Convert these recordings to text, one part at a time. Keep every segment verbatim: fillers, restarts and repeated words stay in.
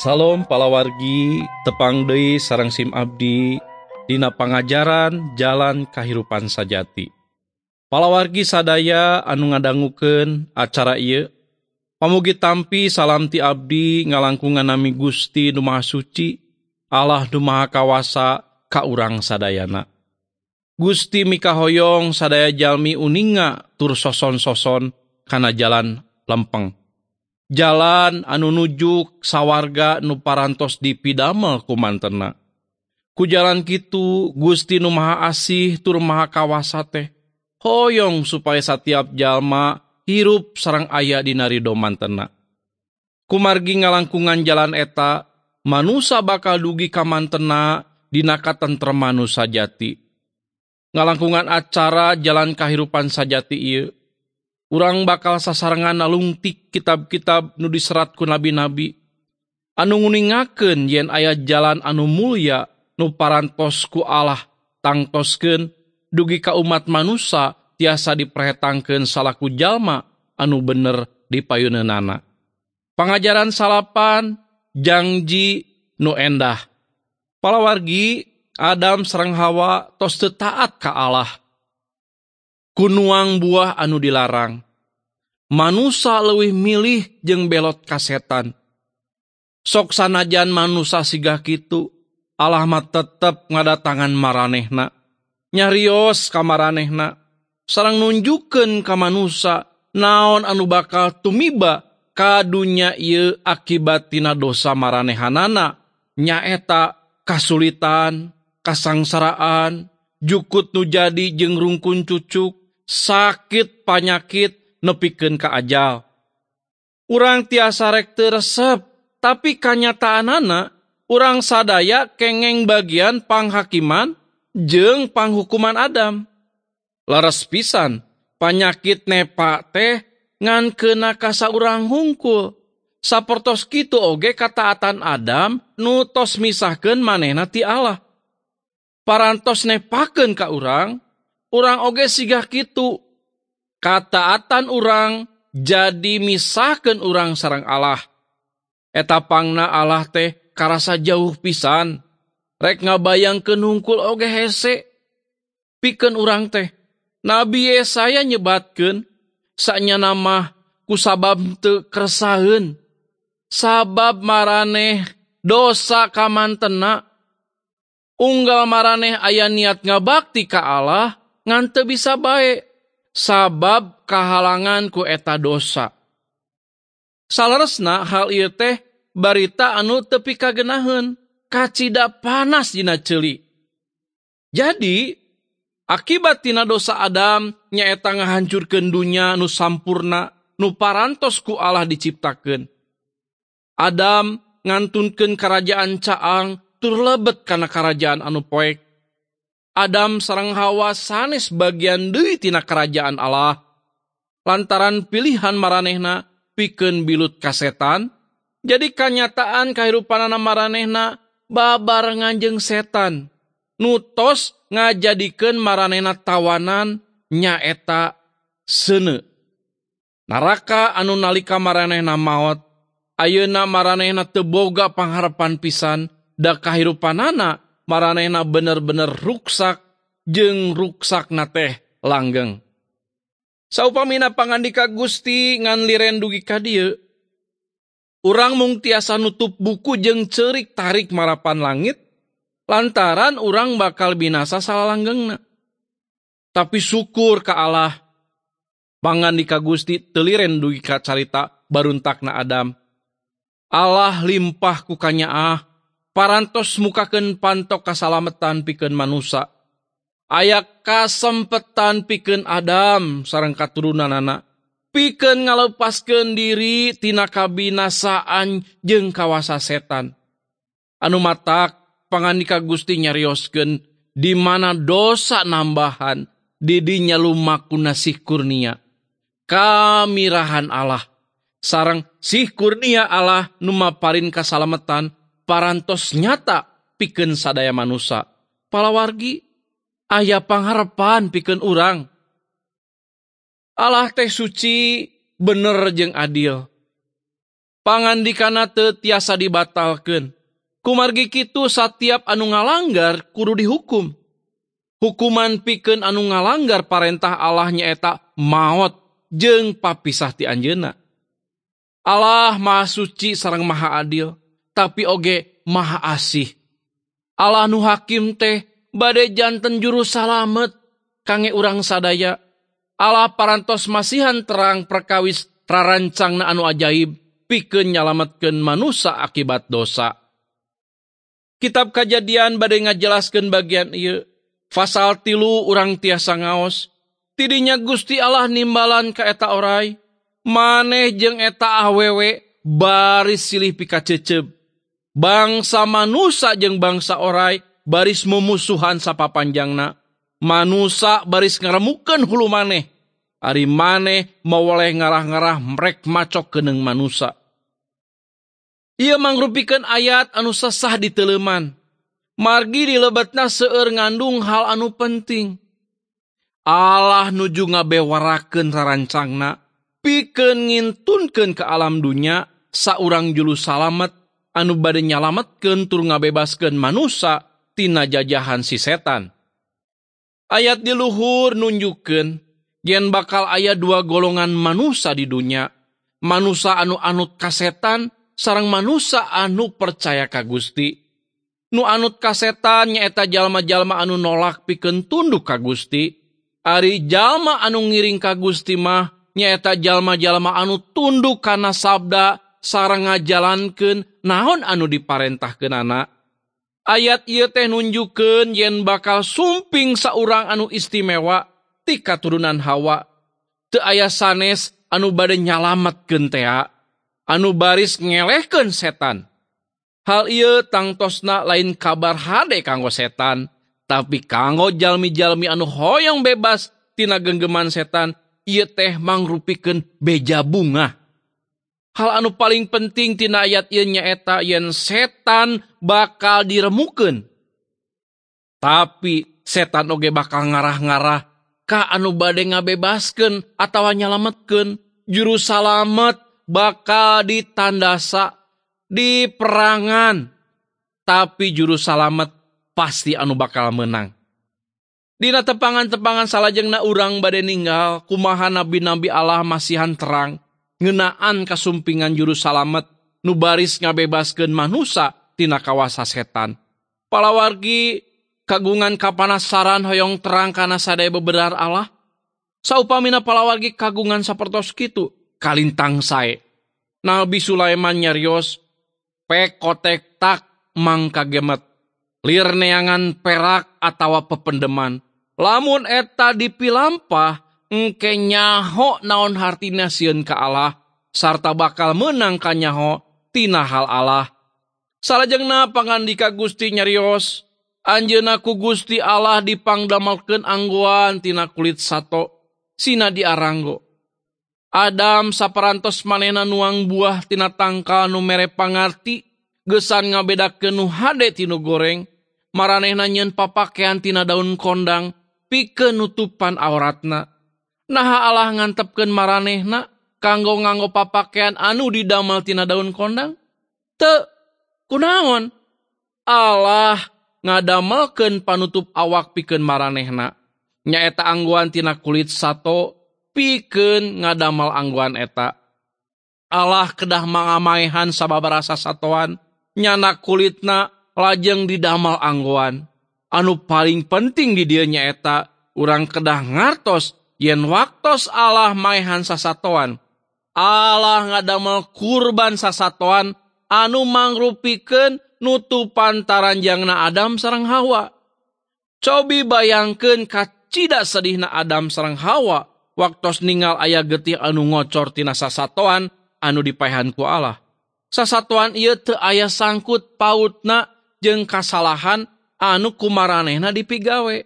Salam palawargi tepang deui sareng sim abdi dina pangajaran jalan kahirupan sajati. Palawargi sadaya anu ngadangukeun acara ieu, pamugi tampi salam ti abdi ngalangkungan nami Gusti Nu Maha Suci, Allah Nu Maha Kawasa ka urang sadayana. Gusti mikahoyong sadaya jalmi uninga tur soson-soson kana jalan lempeng. Jalan anu nuju sawarga nu parantos dipidamel ku mantenna. Ku jalan kitu Gusti Nu Maha Asih tur Maha Kawasa teh hoyong supaya satiap jalma hirup sareng aya dina ridho mantenna. Kumargi ngalangkungan jalan eta, manusa bakal dugi ka mantenna dina katentreman nu sajati. Ngalangkungan acara jalan kahirupan sajati ieu, urang bakal sasarengan nalungtik kitab-kitab nu diserat ku nabi-nabi, anu nguningakeun yen aya jalan anu mulya nu parantos ku Allah tangtoskeun dugi ka umat manusa tiasa diperhetangkeun salaku jalma anu bener dipayuneunana. Pangajaran salapan janji nu endah. Palawargi Adam sareng Hawa tos teu taat ka Allah ku nuang buah anu dilarang. Manusa leuwih milih jeung belot ka setan. Sok sanajan manusa sigah kitu, Allah mah tetep ngadatangan maranehna, nyarios ka maranehna, sareng nunjukeun ka manusa naon anu bakal tumiba ka dunya ieu akibat tina dosa maranehanana, nyaeta kasulitan, kasangsaraan, jukut nu jadi jeung rungkun cucuk, sakit panyakit nepikeun ka ajal. Urang tiasa rek teu resep, tapi kanyataanana urang sadaya kengeng bagian panghakiman jeung panghukuman Adam. Leres pisan, panyakit nepa teh ngan keuna ka saurang hungkul. Sapertos kitu oge kataatan Adam nu tos misahkeun manehna ti Allah. Parantos nepakeun ka urang, urang oge sigah kitu. Kataatan urang jadi misahkeun urang sareng Allah. Eta pangna Allah teh karasa jauh pisan. Rek ngabayangkeun hungkul oge hese. Pikeun urang teh, Nabi Yesaya nyebatkeun sanyana mah kusabab teu keresaheun. Sabab maraneh dosa ka mantenna. Unggal maraneh aya niat ngabakti ka Allah ngan teu bisa bae, sabab kahalangan ku eta dosa. Saleresna hal ieu teh barita anu teu pikagenaheun, kacida panas dina ceuli. Jadi, akibat tina dosa Adam nyaeta ngahancurkeun dunya nu sampurna nu parantos ku Allah diciptakeun. Adam ngantunkeun karajaan caang tur lebet kana karajaan anu poek. Adam sareng Hawa sanes bagian deui tina karajaan Allah. Lantaran pilihan maranehna pikeun bilut ka setan, jadi kanyataan kahirupanana maranehna babarengan jeung setan. Nu tos ngajadikeun maranehna tawanan nyaeta seuneu. Naraka anu nalika maranehna maot, ayeuna maranehna teu boga pangharepan pisan, da kahirupanana maranehna bener-bener ruksak jeung ruksakna teh langgeng. Saupamina pangandika Gusti ngan liren dugi ka dieu, urang mung tiasa nutup buku jeung ceurik tarik marapan langit, lantaran urang bakal binasa salalanggengna. Tapi syukur ka Allah, pangandika Gusti teu liren dugi ka carita baruntakna Adam. Allah limpah ku kanyaah, parantos mukakeun pantok kasalametan pikeun manusa. Aya kasempetan pikeun Adam sareng katurunanana, pikeun ngalepaskeun diri tina kabinasaan jeung kawasa setan. Anu matak pangandika Gusti nyarioskeun di mana dosa nambahan, di dinya lumaku nasih kurnia. Kamirahan Allah sareng sih kurnia Allah nu maparin kasalametan parantos nyata pikeun sadaya manusa. Palawargi, aya pangharepan pikeun urang. Allah teh suci, bener jeung adil. Pangandikana teu tiasa dibatalkeun. Kumargi kitu satiap anu ngalanggar kudu dihukum. Hukuman pikeun anu ngalanggar parentah Allah nyaeta maot jeung papisah ti anjeunna. Allah Maha Suci sareng Maha Adil, tapi oge Maha Asih. Allah nu hakim teh bade janten juru salamet kange urang sadaya. Allah parantos masihan terang perkawis rarancangna anu ajaib pikeun nyalametkeun manusia akibat dosa. Kitab Kajadian bade ngajelaskeun bagian ieu. Pasal tilu urang tiasa ngaos. Tidinya Gusti Allah nimbalan ka eta oray. Maneh jeung eta awewe baris silih pikaceceb. Bangsa manusia jeung bangsa oray baris mumusuhan sapapanjangna. Manusia baris ngaremukeun hulu maneh. Ari maneh mawoleh ngarah-ngarah mrek macok keuneng manusia. Ieu mangrupikeun ayat anu sesah diteuleman. Margi dilebetna seueur ngandung hal anu penting. Allah nuju ngabewarakeun rarancangna, pikeun ngintunkeun ke alam dunya saurang julu salamet anu bade nyalametkeun tur ngabebaskeun manusia tina jajahan si setan. Ayat di luhur nunjukkeun yen bakal aya dua golongan manusia di dunya, manusia anu anut ka setan sareng manusia anu percaya ka Gusti. Nu anut ka setan nyaeta jalma-jalma anu nolak pikeun tunduk ka Gusti. Ari jalma anu ngiring ka Gusti mah nyaeta jalma-jalma anu tunduk kana sabda sareng ngajalankeun naon anu diparentahkeunana. Ayat ieu teh nunjukkeun yen bakal sumping saurang anu istimewa ti katurunan Hawa. Teu aya sanes anu bade nyalametkeun tea, anu baris ngelehkeun setan. Hal ieu tangtosna lain kabar hade kanggo setan, tapi kanggo jalmi-jalmi anu hoyong bebas tina genggeman setan, ieu teh mangrupikeun beja bunga. Hal anu paling penting tina ayat ieu nyaeta yen setan bakal diremukeun. Tapi setan oge bakal ngarah-ngarah ka anu bade ngabebaskeun atawa nyalametkeun. Juru salamet bakal ditandasa di perangan, tapi juru salamet pasti anu bakal menang. Dina tepangan-tepangan salajengna urang bade ninggal, kumaha nabi-nabi Allah masihan terang, ngeunaan kasumpingan juru salamet, nu baris ngabebaskeun manusia tina kawasa setan. Palawargi kagungan kapanasaran hoyong terang kana sadaya bebenar Allah. Saupamina palawargi kagungan sapertos kitu, kalintang sae. Nabi Sulaiman nyarios, pekotek tak mangkagemet, lir neangan perak atawa pependeman. Lamun eta dipilampah, engke nyaho naon hartina sieun ka Allah, sarta bakal menang ka nyaho tina hal Allah. Salajengna pangandika Gusti nyarios, anjeunna ku Gusti Allah dipangdamelkeun anggoan tina kulit sato, sina diaranggo. Adam saparantos manehna nuang buah tina tangkal nu mere pangarti, geusan ngabedakeun nu hade ti nu goreng, maranehna nyieun papakean tina daun kondang, pikeun nutupan auratna. Naha Allah ngantepkeun maranehna kanggo nganggo papakean anu didamel tina daun kondang? Teu, kunaon? Allah ngadamelkeun panutup awak pikeun maranehna, nyaeta anggoan tina kulit sato, pikeun ngadamel anggoan eta. Allah kedah mangamaehan sababaraha satoan, nyana kulitna lajeng didamel anggoan. Anu paling penting di dieu nyaeta urang kedah ngartos yen waktos Allah maehan sasatoan, Allah ngadamel kurban sasatoan anu mangrupikeun nutupan taranjangna Adam sareng Hawa. Cobi bayangkeun kacida sedihna Adam sareng Hawa waktos ningal aya getih anu ngocor tina sasatoan anu dipaehan ku Allah. Sasatoan ieu teu aya sangkut pautna jeung kasalahan anu kumaranehna dipigawe.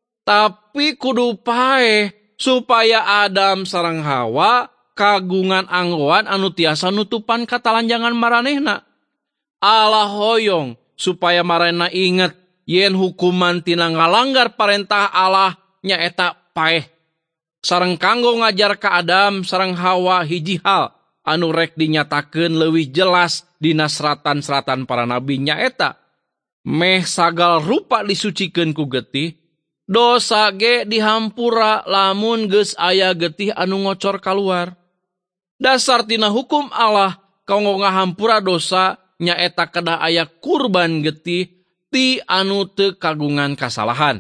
Tapi kudu paeh supaya Adam sareng Hawa kagungan anggoan anu tiasa nutupan katalanjangan maranehna. Allah hoyong supaya maranehna inget yen hukuman tina ngalanggar parentah Allah nyaeta paeh. Sareng kanggo ngajar ka Adam sareng Hawa hiji hal, anu rek dinyatakeun leuwih jelas dina seratan-seratan para nabi nyaeta meh sagal rupa disucikeun ku getih, dosa ge dihampura lamun geus aya getih anu ngocor kaluar. Dasar tina hukum Allah kanggo ngahampura dosa nyaeta kedah aya kurban getih ti anu teu kagungan kasalahan.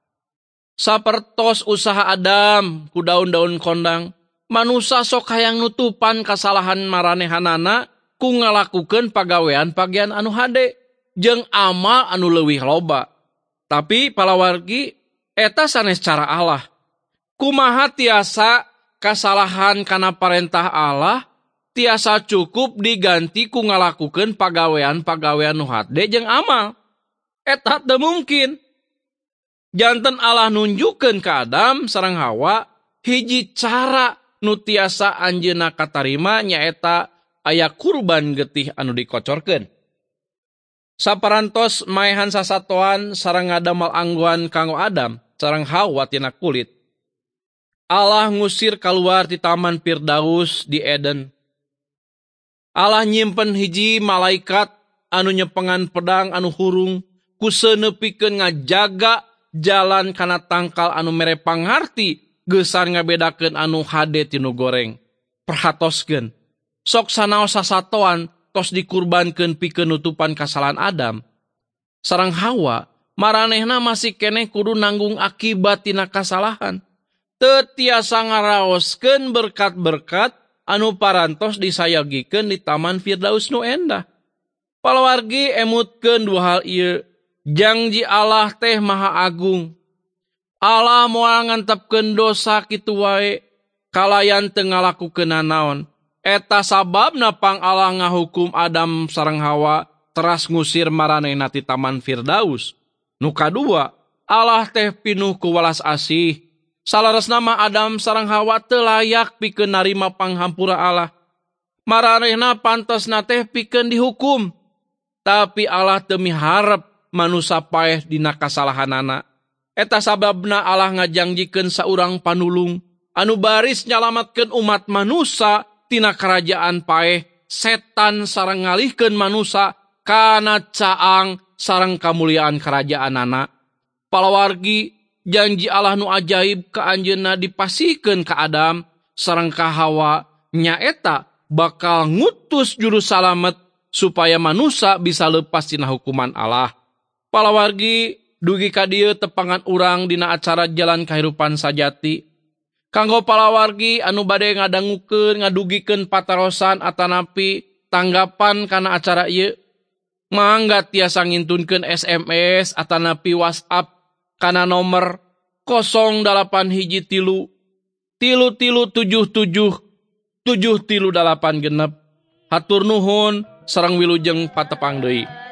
Sapertos usaha Adam ku daun-daun kondang, manusia sok hayang nutupan kasalahan maranehanana ku ngalakukeun pagawean pagian anu hade jeung amal anu leuwih loba. Tapi palawargi eta sanes cara Allah. Kumaha tiasa kasalahan kana parentah Allah tiasa cukup diganti ku ngalakukeun pagawean-pagawean nu hade jeung amal. Eta teu mungkin. Janten Allah nunjukkeun ka Adam sareng Hawa hiji cara nu tiasa anjeunna katarima nyaeta aya kurban getih anu dikocorkeun. Saparantos maehan sasatoan sareng ngadamel anggoan kanggo Adam sareng Hawa tina kulit, Allah ngusir kaluar ti Taman Firdaus di Eden. Allah nyimpen hiji malaikat anu nyepengan pedang anu hurung kuseunepikeun ngajaga jalan kana tangkal anu mere pangarti geusar ngabedakeun anu hade tinu goreng. Perhatoskeun, sok sanaos sasatoan tos dikurbankeun pikeun nutupan kasalahan Adam. Sareng Hawa, maranehna masih keneh kudu nanggung akibat tina kasalahan. Teu tiasa ngaraoskeun berkat-berkat anu parantos disayagikeun di Taman Firdaus nu endah. Palawargi emutkeun dua hal ieu. Janji Allah teh maha agung. Allah moal ngantepkeun dosa kitu wae kalayan teu ngalakukeun naon. Eta sababna pang Allah ngahukum Adam sareng Hawa teras ngusir maranehna ti Taman Firdaus. Nu kadua, Allah teh pinuh ku welas asih. Salaresna mah Adam sareng Hawa teu layak pikeun narima panghampura Allah. Maranehna pantosna teh pikeun dihukum. Tapi Allah teu miharep manusia paeh dina kasalahanana. Eta sababna Allah ngajangjikeun saurang panulung anu baris nyalamatkeun umat manusia tina kerajaan paeh setan sareng ngalihkeun manusia kana caang sareng kamuliaan kerajaanana. Palawargi janji Allah nu ajaib ka anjeunna dipasihkeun ka Adam sareng ka Hawa nyaeta bakal ngutus juru salamet supaya manusia bisa lepas tina hukuman Allah. Palawargi dugi ka dieu tepangan urang dina acara jalan kahirupan sajati. Kanggo palawargi anu bade ngadangukeun ngadugikeun patarosan atanapi tanggapan kana acara ieu, mangga tiasa ngintunkeun S M S atanapi WhatsApp kana nomor nol dalapan hiji tilu tilu tilu tujuh tujuh tujuh tilu dalapan genep. Hatur nuhun sareng wilujeng patepang deui.